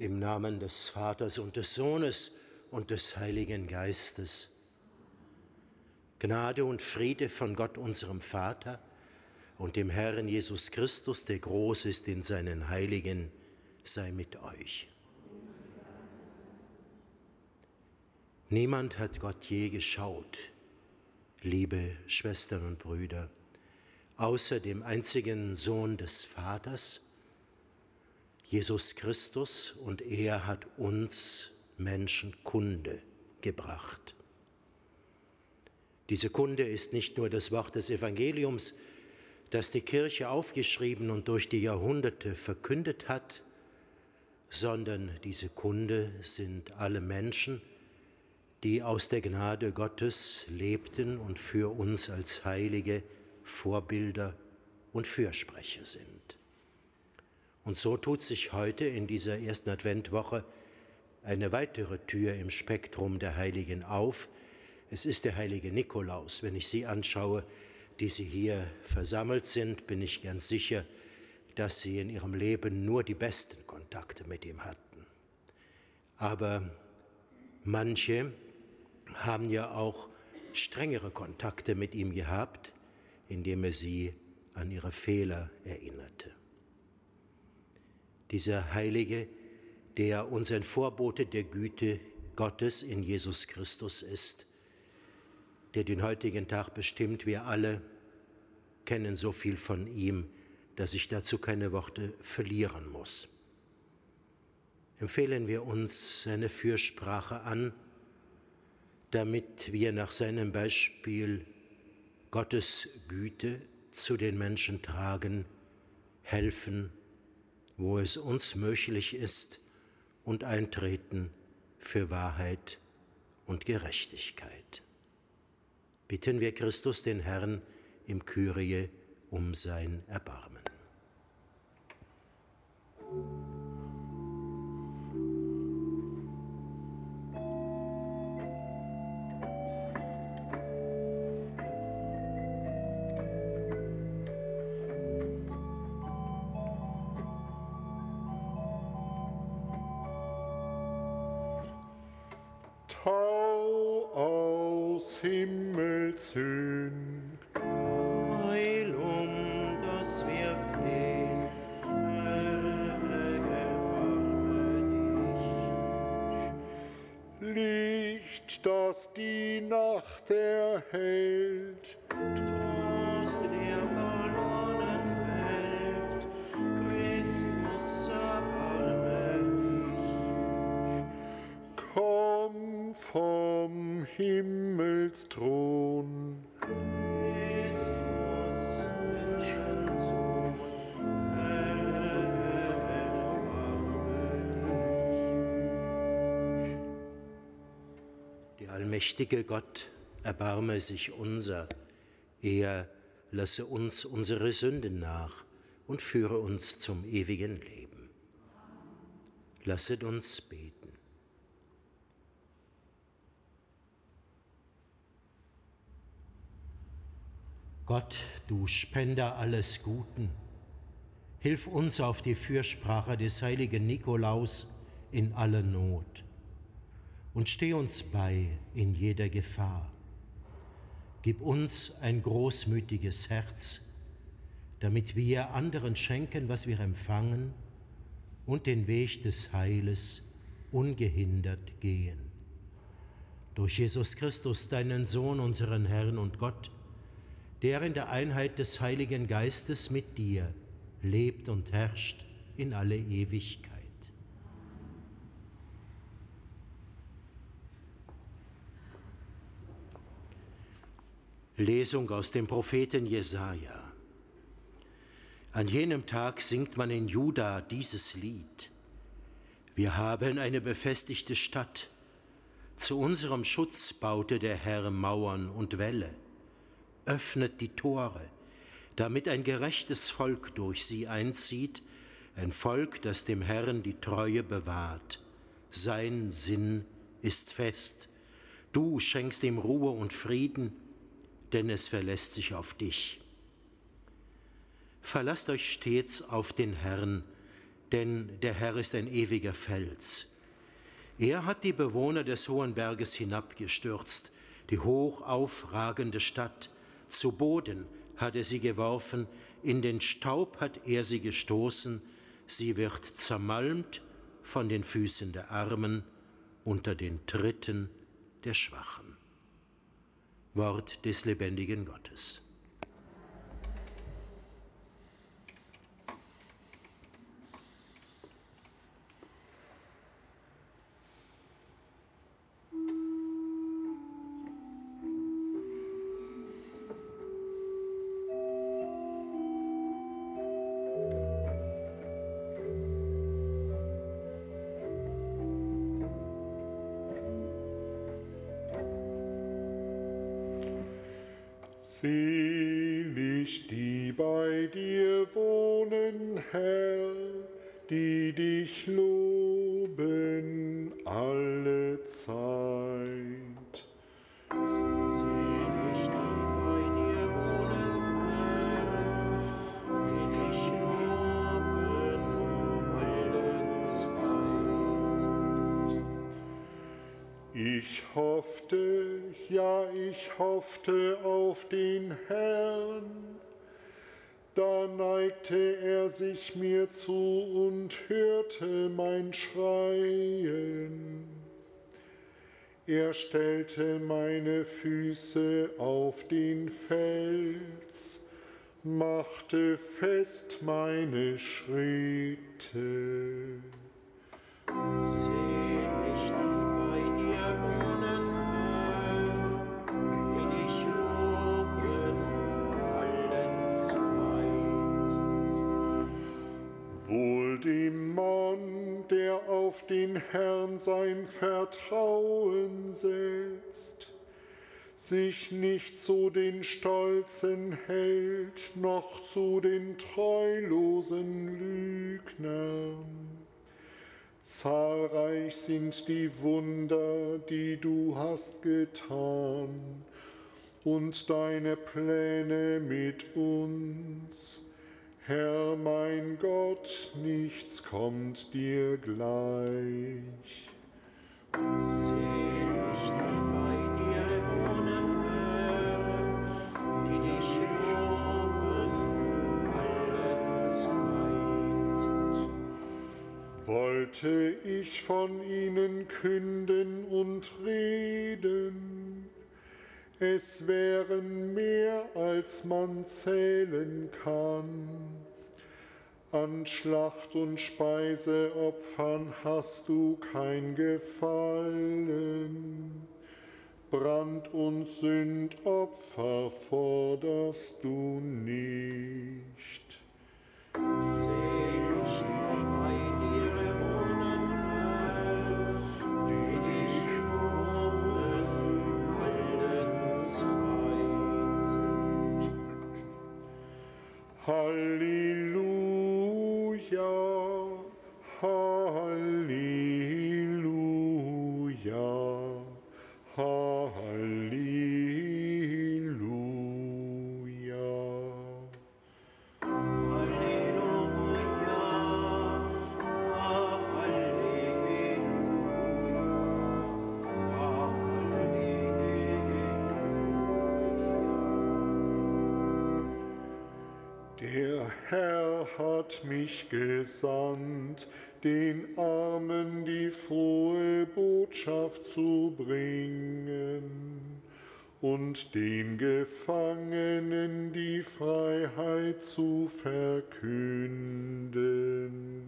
Im Namen des Vaters und des Sohnes und des Heiligen Geistes. Gnade und Friede von Gott, unserem Vater, und dem Herrn Jesus Christus, der groß ist in seinen Heiligen, sei mit euch. Niemand hat Gott je geschaut, liebe Schwestern und Brüder, außer dem einzigen Sohn des Vaters, Jesus Christus, und er hat uns Menschen Kunde gebracht. Diese Kunde ist nicht nur das Wort des Evangeliums, das die Kirche aufgeschrieben und durch die Jahrhunderte verkündet hat, sondern diese Kunde sind alle Menschen, die aus der Gnade Gottes lebten und für uns als Heilige Vorbilder und Fürsprecher sind. Und so tut sich heute in dieser ersten Adventwoche eine weitere Tür im Spektrum der Heiligen auf. Es ist der heilige Nikolaus. Wenn ich Sie anschaue, die Sie hier versammelt sind, bin ich ganz sicher, dass Sie in Ihrem Leben nur die besten Kontakte mit ihm hatten. Aber manche haben ja auch strengere Kontakte mit ihm gehabt, indem er sie an ihre Fehler erinnerte. Dieser Heilige, der uns ein Vorbote der Güte Gottes in Jesus Christus ist, der den heutigen Tag bestimmt, wir alle kennen so viel von ihm, dass ich dazu keine Worte verlieren muss. Empfehlen wir uns seine Fürsprache an, damit wir nach seinem Beispiel Gottes Güte zu den Menschen tragen, helfen, wo es uns möglich ist, und eintreten für Wahrheit und Gerechtigkeit. Bitten wir Christus, den Herrn, im Kyrie um sein Erbarmen. Tau aus Himmels Höhen, Heilung, dass wir flehen, erbarme dich. Licht, das die Nacht erhellt, Trost der verlorenen Welt, Christus, erbarme dich. komm vom Himmelsthron. Christus, Menschensohn, erbarme dich. Der allmächtige Gott, erbarme sich unser. Er lasse uns unsere Sünden nach und führe uns zum ewigen Leben. Lasset uns beten. Gott, du Spender alles Guten, hilf uns auf die Fürsprache des heiligen Nikolaus in aller Not und steh uns bei in jeder Gefahr. Gib uns ein großmütiges Herz, damit wir anderen schenken, was wir empfangen, und den Weg des Heiles ungehindert gehen. Durch Jesus Christus, deinen Sohn, unseren Herrn und Gott, der in der Einheit des Heiligen Geistes mit dir lebt und herrscht in alle Ewigkeit. Lesung aus dem Propheten Jesaja. An jenem Tag singt man in Juda dieses Lied. Wir haben eine befestigte Stadt. Zu unserem Schutz baute der Herr Mauern und Wälle. Öffnet die Tore, damit ein gerechtes Volk durch sie einzieht, ein Volk, das dem Herrn die Treue bewahrt. Sein Sinn ist fest. Du schenkst ihm Ruhe und Frieden, denn es verlässt sich auf dich. Verlasst euch stets auf den Herrn, denn der Herr ist ein ewiger Fels. Er hat die Bewohner des hohen Berges hinabgestürzt, die hoch aufragende Stadt. Zu Boden hat er sie geworfen, in den Staub hat er sie gestoßen. Sie wird zermalmt von den Füßen der Armen, unter den Tritten der Schwachen. Wort des lebendigen Gottes. Selig, die bei dir wohnen, Herr, die dich loben alle Zeit. Selig, die bei dir wohnen, Herr, die dich loben alle Zeit. Ich hoffte auf den Herrn, da neigte er sich mir zu und hörte mein Schreien. Er stellte meine Füße auf den Fels, machte fest meine Schritte. Selig, die bei dir wohnen, Herr, die dich loben alle Zeit. Wohl dem Mann, der auf den Herrn sein Vertrauen setzt, sich nicht zu den Stolzen hält, noch zu den treulosen Lügnern. Zahlreich sind die Wunder, die du hast getan, und deine Pläne mit uns. Herr mein Gott, nichts kommt dir gleich. Selig, die bei dir wohnen, Herr, die dich loben alle Zeit. Wollte ich von ihnen künden und reden, es wären mehr, als man zählen kann. An Schlacht- und Speiseopfern hast du kein Gefallen. Brand- und Sündopfer forderst du nicht. Selig, die bei dir wohnen, Herr, die dich loben alle Zeit. Halleluja, Halleluja, Halleluja. Der Herr hat mich gesandt, den Armen die frohe Botschaft zu bringen und den Gefangenen die Freiheit zu verkünden.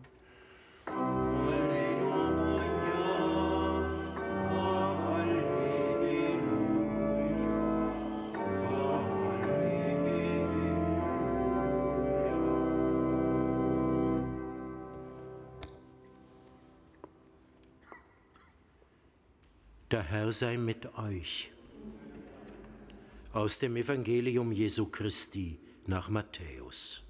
Der Herr sei mit euch. Aus dem Evangelium Jesu Christi nach Matthäus.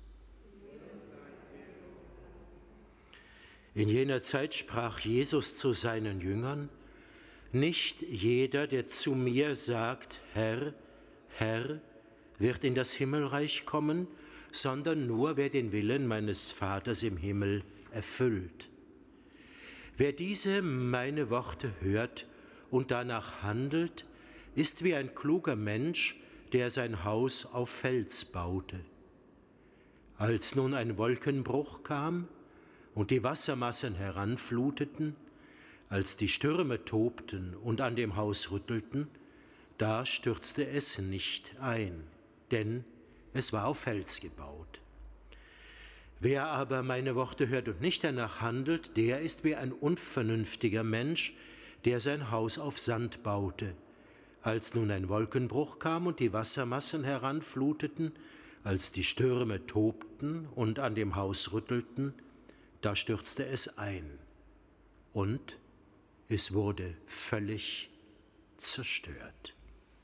In jener Zeit sprach Jesus zu seinen Jüngern: Nicht jeder, der zu mir sagt, Herr, Herr, wird in das Himmelreich kommen, sondern nur wer den Willen meines Vaters im Himmel erfüllt. Wer diese meine Worte hört und danach handelt, ist wie ein kluger Mensch, der sein Haus auf Fels baute. Als nun ein Wolkenbruch kam und die Wassermassen heranfluteten, als die Stürme tobten und an dem Haus rüttelten, da stürzte es nicht ein, denn es war auf Fels gebaut. Wer aber meine Worte hört und nicht danach handelt, der ist wie ein unvernünftiger Mensch, der sein Haus auf Sand baute. Als nun ein Wolkenbruch kam und die Wassermassen heranfluteten, als die Stürme tobten und an dem Haus rüttelten, da stürzte es ein und es wurde völlig zerstört.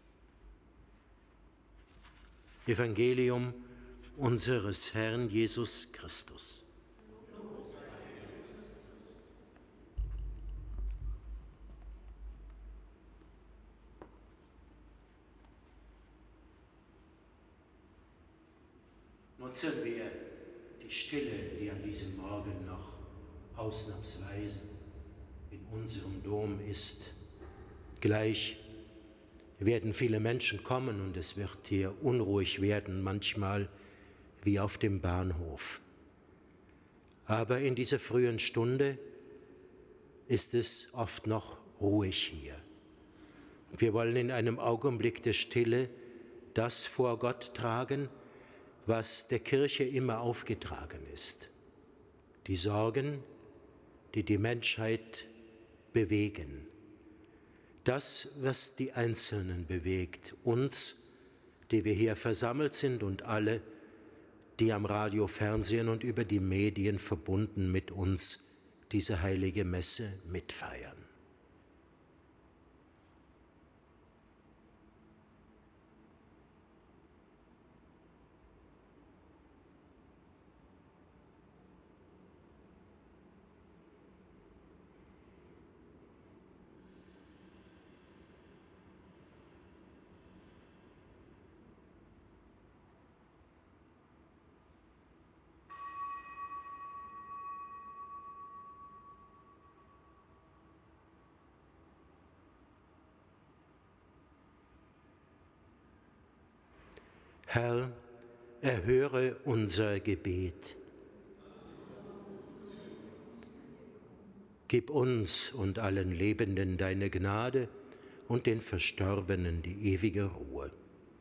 Evangelium unseres Herrn Jesus Christus. Nutzen wir die Stille, die an diesem Morgen noch ausnahmsweise in unserem Dom ist. Gleich werden viele Menschen kommen und es wird hier unruhig werden, manchmal wie auf dem Bahnhof. Aber in dieser frühen Stunde ist es oft noch ruhig hier. Und wir wollen in einem Augenblick der Stille das vor Gott tragen, was der Kirche immer aufgetragen ist. Die Sorgen, die die Menschheit bewegen. Das, was die Einzelnen bewegt, uns, die wir hier versammelt sind und alle, die am Radio, Fernsehen und über die Medien verbunden mit uns diese heilige Messe mitfeiern. Herr, erhöre unser Gebet. Gib uns und allen Lebenden deine Gnade und den Verstorbenen die ewige Ruhe.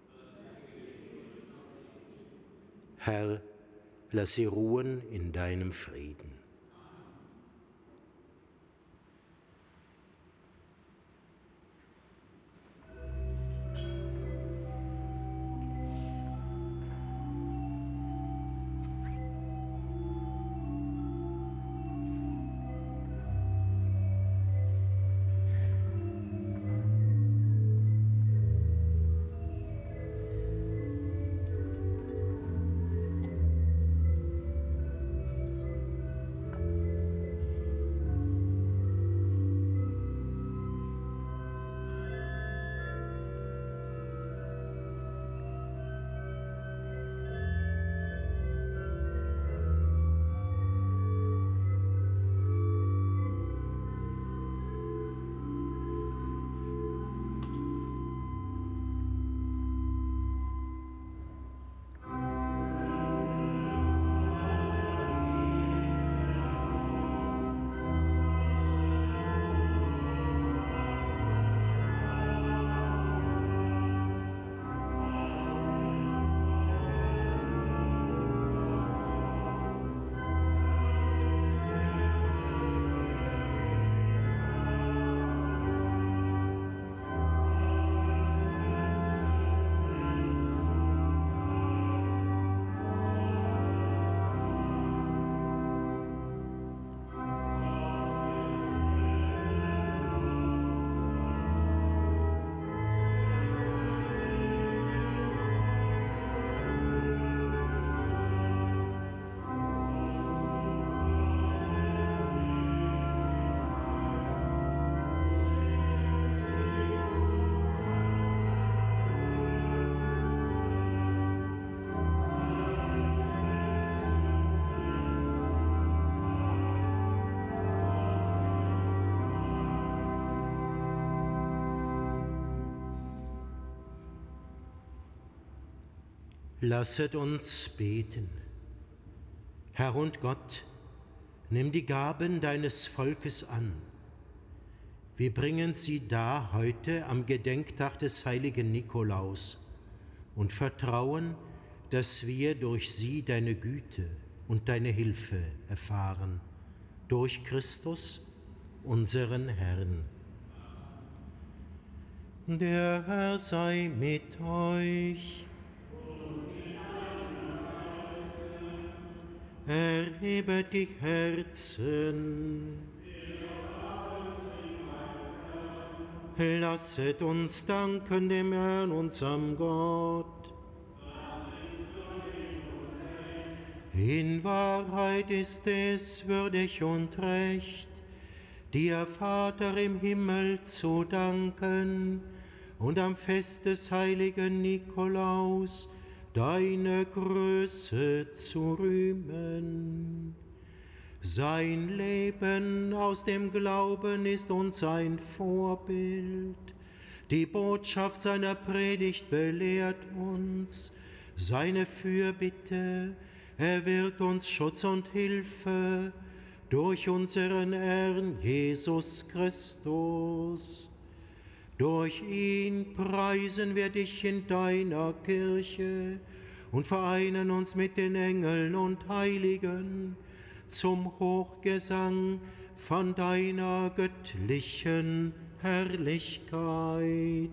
Herr, lass sie ruhen in deinem Frieden. Lasset uns beten. Herr und Gott, nimm die Gaben deines Volkes an. Wir bringen sie dar heute am Gedenktag des heiligen Nikolaus und vertrauen, dass wir durch sie deine Güte und deine Hilfe erfahren. Durch Christus, unseren Herrn. Der Herr sei mit euch. Erhebet die Herzen. Lasset uns danken dem Herrn, unserem Gott. In Wahrheit ist es würdig und recht, dir, Vater im Himmel, zu danken und am Fest des heiligen Nikolaus deine Größe zu rühmen. Sein Leben aus dem Glauben ist uns ein Vorbild. Die Botschaft seiner Predigt belehrt uns. Seine Fürbitte erwirkt uns Schutz und Hilfe durch unseren Herrn Jesus Christus. Durch ihn preisen wir dich in deiner Kirche und vereinen uns mit den Engeln und Heiligen zum Hochgesang von deiner göttlichen Herrlichkeit.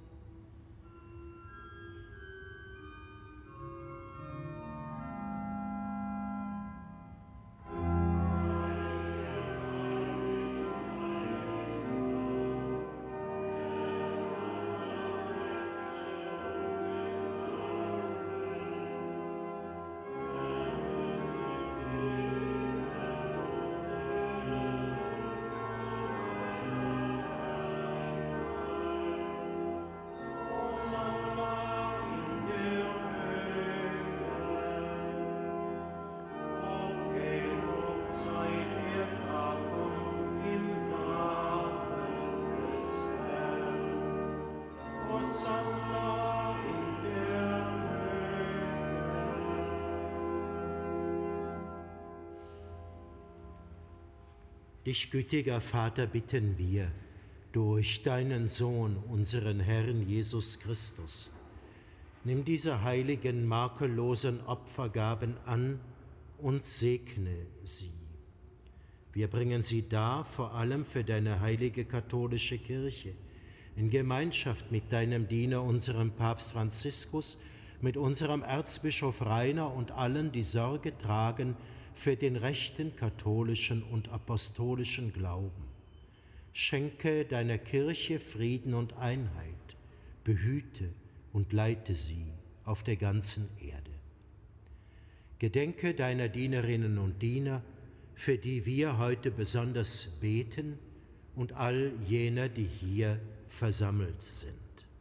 Dich, gütiger Vater, bitten wir durch deinen Sohn, unseren Herrn Jesus Christus. Nimm diese heiligen, makellosen Opfergaben an und segne sie. Wir bringen sie dar, vor allem für deine heilige katholische Kirche, in Gemeinschaft mit deinem Diener, unserem Papst Franziskus, mit unserem Erzbischof Rainer und allen, die Sorge tragen für den rechten katholischen und apostolischen Glauben. Schenke deiner Kirche Frieden und Einheit, behüte und leite sie auf der ganzen Erde. Gedenke deiner Dienerinnen und Diener, für die wir heute besonders beten, und all jener, die hier versammelt sind.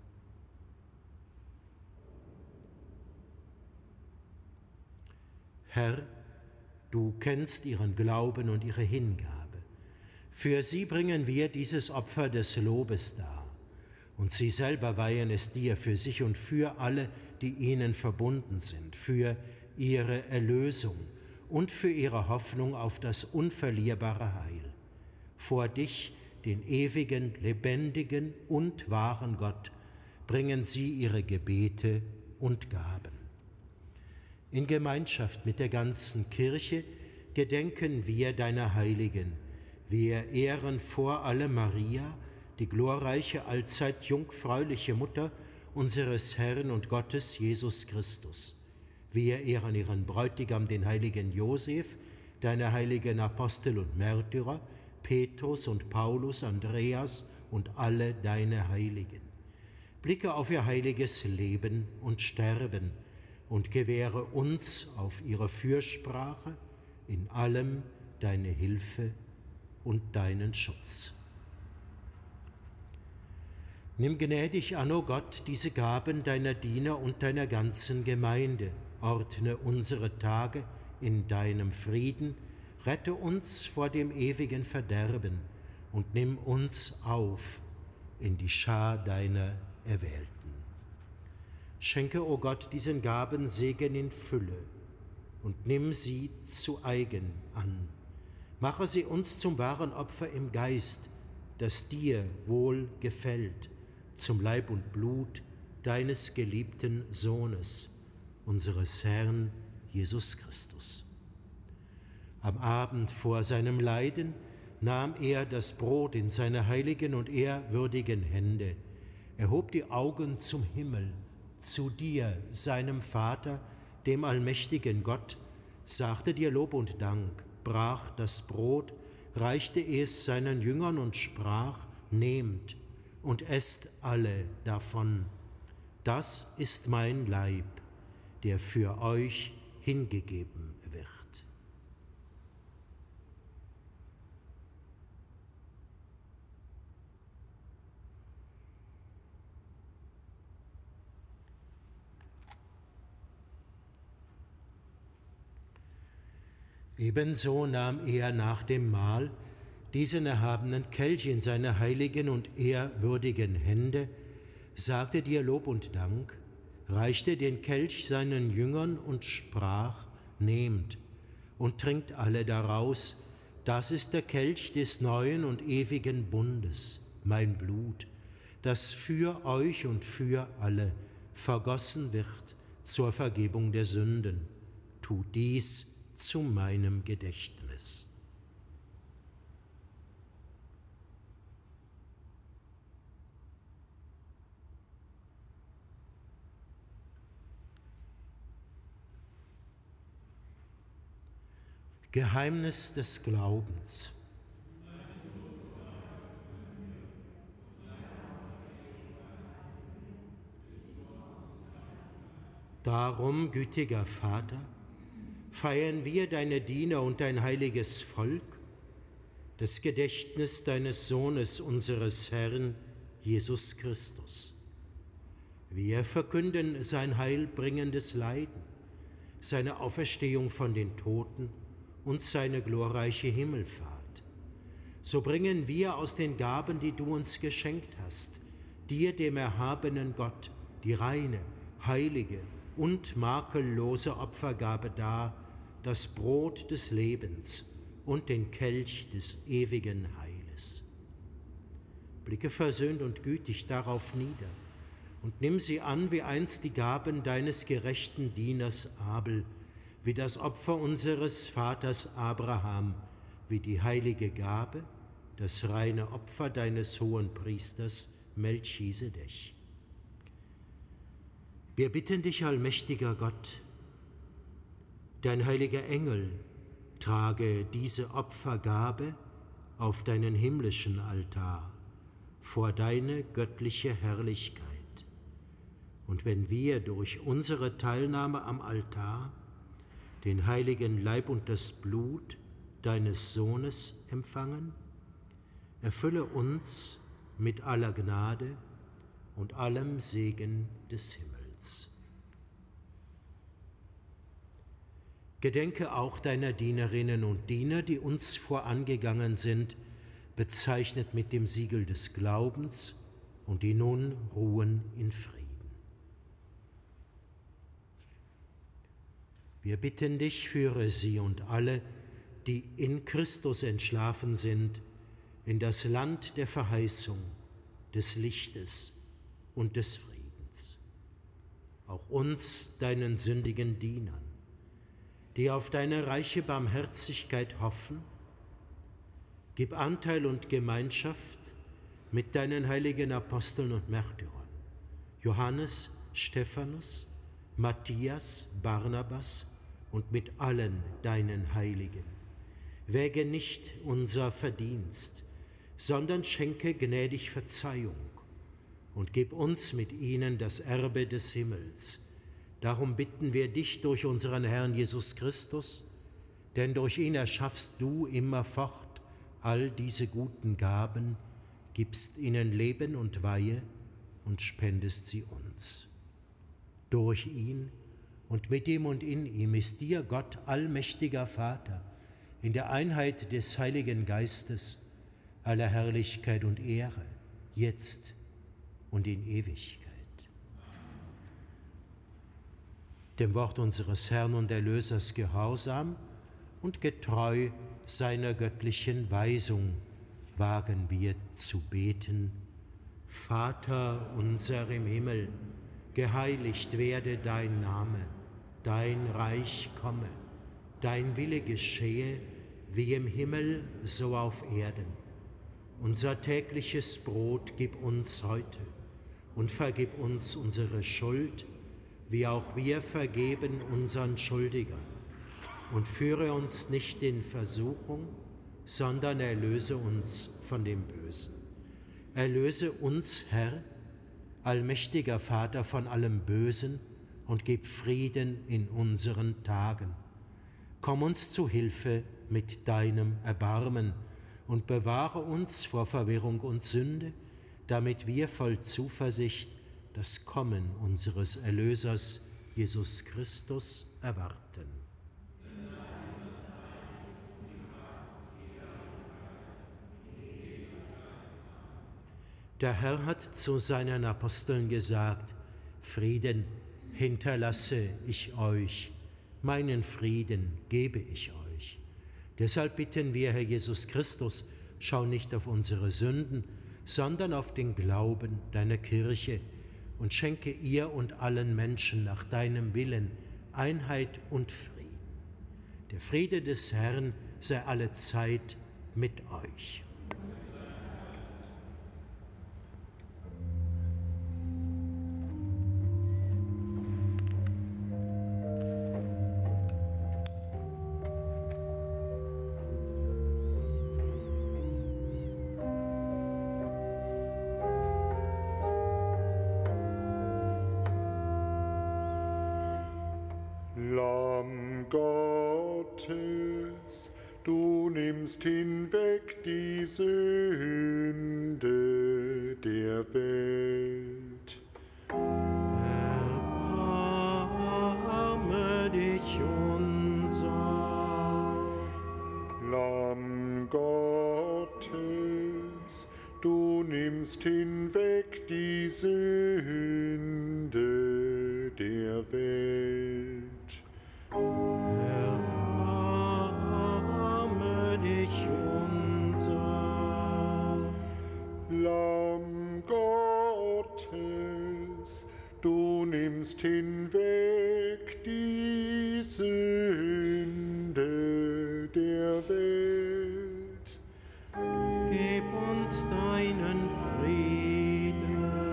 Herr, du kennst ihren Glauben und ihre Hingabe. Für sie bringen wir dieses Opfer des Lobes dar. Und sie selber weihen es dir für sich und für alle, die ihnen verbunden sind, für ihre Erlösung und für ihre Hoffnung auf das unverlierbare Heil. Vor dich, den ewigen, lebendigen und wahren Gott, bringen sie ihre Gebete und Gaben. In Gemeinschaft mit der ganzen Kirche gedenken wir deiner Heiligen. Wir ehren vor allem Maria, die glorreiche, allzeit jungfräuliche Mutter unseres Herrn und Gottes Jesus Christus. Wir ehren ihren Bräutigam, den heiligen Josef, deine heiligen Apostel und Märtyrer, Petrus und Paulus, Andreas und alle deine Heiligen. Blicke auf ihr heiliges Leben und Sterben und gewähre uns auf ihre Fürsprache in allem deine Hilfe und deinen Schutz. Nimm gnädig an, o Gott, diese Gaben deiner Diener und deiner ganzen Gemeinde, ordne unsere Tage in deinem Frieden, rette uns vor dem ewigen Verderben und nimm uns auf in die Schar deiner Erwählten. Schenke, o Gott, diesen Gaben Segen in Fülle und nimm sie zu eigen an. Mache sie uns zum wahren Opfer im Geist, das dir wohl gefällt, zum Leib und Blut deines geliebten Sohnes, unseres Herrn Jesus Christus. Am Abend vor seinem Leiden nahm er das Brot in seine heiligen und ehrwürdigen Hände, erhob die Augen zum Himmel, zu dir, seinem Vater, dem allmächtigen Gott, sagte dir Lob und Dank, brach das Brot, reichte es seinen Jüngern und sprach: Nehmt und esst alle davon. Das ist mein Leib, der für euch hingegeben wird. Ebenso nahm er nach dem Mahl diesen erhabenen Kelch in seine heiligen und ehrwürdigen Hände, sagte dir Lob und Dank, reichte den Kelch seinen Jüngern und sprach: Nehmt und trinkt alle daraus, das ist der Kelch des neuen und ewigen Bundes, mein Blut, das für euch und für alle vergossen wird zur Vergebung der Sünden. Tut dies zu meinem Gedächtnis. Geheimnis des Glaubens. Darum, gütiger Vater, feiern wir, deine Diener und dein heiliges Volk, das Gedächtnis deines Sohnes, unseres Herrn Jesus Christus. Wir verkünden sein heilbringendes Leiden, seine Auferstehung von den Toten und seine glorreiche Himmelfahrt. So bringen wir aus den Gaben, die du uns geschenkt hast, dir, dem erhabenen Gott, die reine, heilige und makellose Opfergabe dar, das Brot des Lebens und den Kelch des ewigen Heiles. Blicke versöhnt und gütig darauf nieder und nimm sie an wie einst die Gaben deines gerechten Dieners Abel, wie das Opfer unseres Vaters Abraham, wie die heilige Gabe, das reine Opfer deines hohen Priesters Melchisedech. Wir bitten dich, allmächtiger Gott, dein heiliger Engel trage diese Opfergabe auf deinen himmlischen Altar vor deine göttliche Herrlichkeit. Und wenn wir durch unsere Teilnahme am Altar den heiligen Leib und das Blut deines Sohnes empfangen, erfülle uns mit aller Gnade und allem Segen des Himmels. Gedenke auch deiner Dienerinnen und Diener, die uns vorangegangen sind, bezeichnet mit dem Siegel des Glaubens und die nun ruhen in Frieden. Wir bitten dich, führe sie und alle, die in Christus entschlafen sind, in das Land der Verheißung, des Lichtes und des Friedens. Auch uns, deinen sündigen Dienern, die auf deine reiche Barmherzigkeit hoffen, gib Anteil und Gemeinschaft mit deinen heiligen Aposteln und Märtyrern, Johannes, Stephanus, Matthias, Barnabas und mit allen deinen Heiligen. Wäge nicht unser Verdienst, sondern schenke gnädig Verzeihung und gib uns mit ihnen das Erbe des Himmels. Darum bitten wir dich durch unseren Herrn Jesus Christus, denn durch ihn erschaffst du immerfort all diese guten Gaben, gibst ihnen Leben und Weihe und spendest sie uns. Durch ihn und mit ihm und in ihm ist dir, Gott, allmächtiger Vater, in der Einheit des Heiligen Geistes, aller Herrlichkeit und Ehre, jetzt und in Ewigkeit. dem Wort unseres Herrn und Erlösers gehorsam und getreu seiner göttlichen Weisung wagen wir zu beten. Vater unser im Himmel, geheiligt werde dein Name, dein Reich komme, dein Wille geschehe, wie im Himmel, so auf Erden. Unser tägliches Brot gib uns heute und vergib uns unsere Schuld, wie auch wir vergeben unseren Schuldigern. Und führe uns nicht in Versuchung, sondern erlöse uns von dem Bösen. Erlöse uns, Herr, allmächtiger Vater, von allem Bösen und gib Frieden in unseren Tagen. Komm uns zu Hilfe mit deinem Erbarmen und bewahre uns vor Verwirrung und Sünde, damit wir voll Zuversicht das Kommen unseres Erlösers, Jesus Christus, erwarten. Der Herr hat zu seinen Aposteln gesagt: Frieden hinterlasse ich euch, meinen Frieden gebe ich euch. Deshalb bitten wir, Herr Jesus Christus, schau nicht auf unsere Sünden, sondern auf den Glauben deiner Kirche und schenke ihr und allen Menschen nach deinem Willen Einheit und Frieden. Der Friede des Herrn sei allezeit mit euch. Lamm Gottes, du nimmst hinweg die Sünde der Welt. Erbarme dich unser. Lamm Gottes, du nimmst hinweg die Sünde der Welt. Erbarme dich unser. Lamm Gottes, du nimmst hinweg die Sünde der Welt. Gib uns deinen Frieden.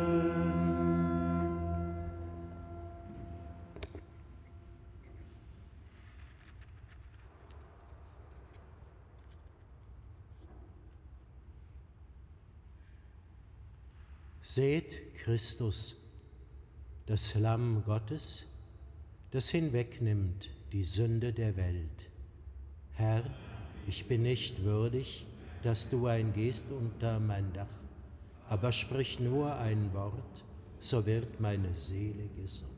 Seht Christus, das Lamm Gottes, das hinwegnimmt die Sünde der Welt. Herr, ich bin nicht würdig, dass du eingehst unter mein Dach, aber sprich nur ein Wort, so wird meine Seele gesund.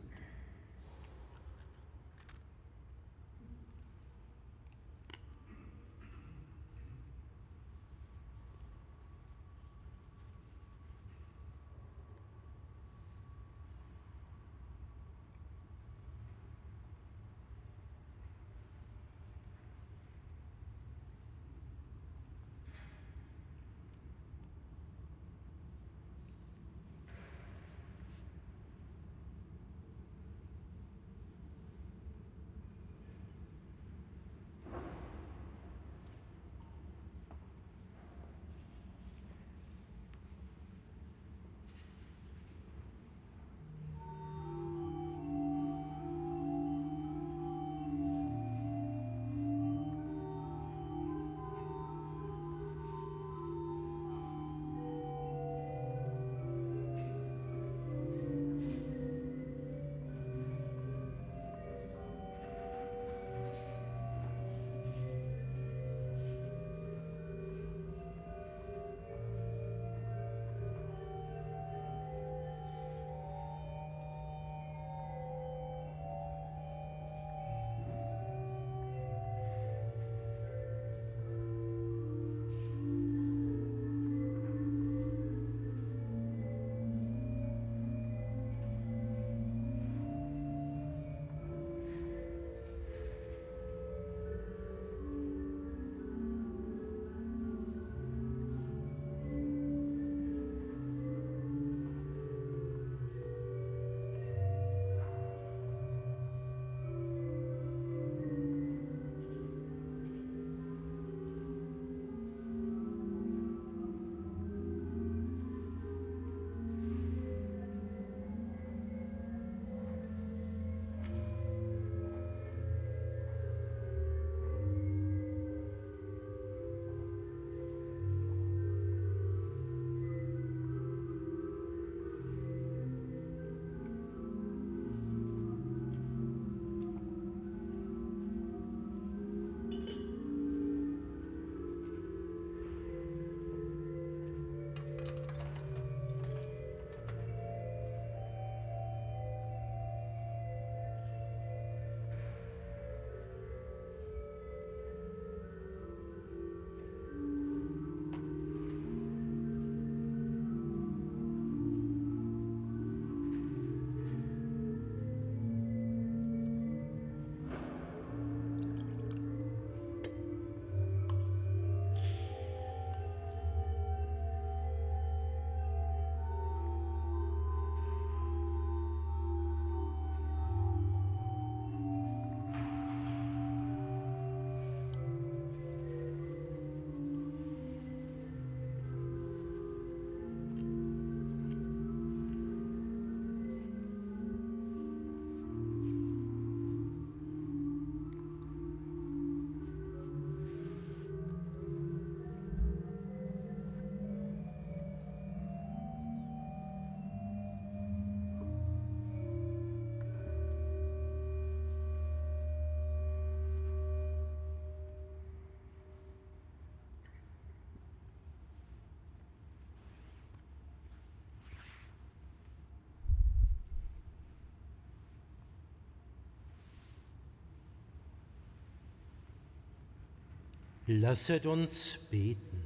Lasset uns beten.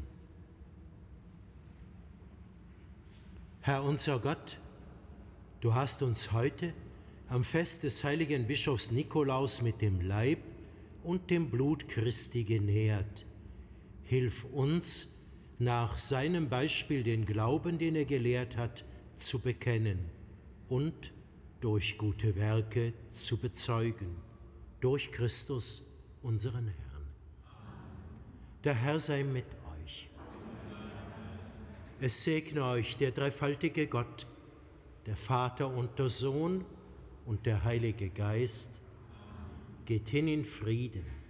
Herr unser Gott, du hast uns heute am Fest des heiligen Bischofs Nikolaus mit dem Leib und dem Blut Christi genährt. Hilf uns, nach seinem Beispiel den Glauben, den er gelehrt hat, zu bekennen und durch gute Werke zu bezeugen. Durch Christus, unseren Herrn. Der Herr sei mit euch. Es segne euch der dreifaltige Gott, der Vater und der Sohn und der Heilige Geist. Geht hin in Frieden.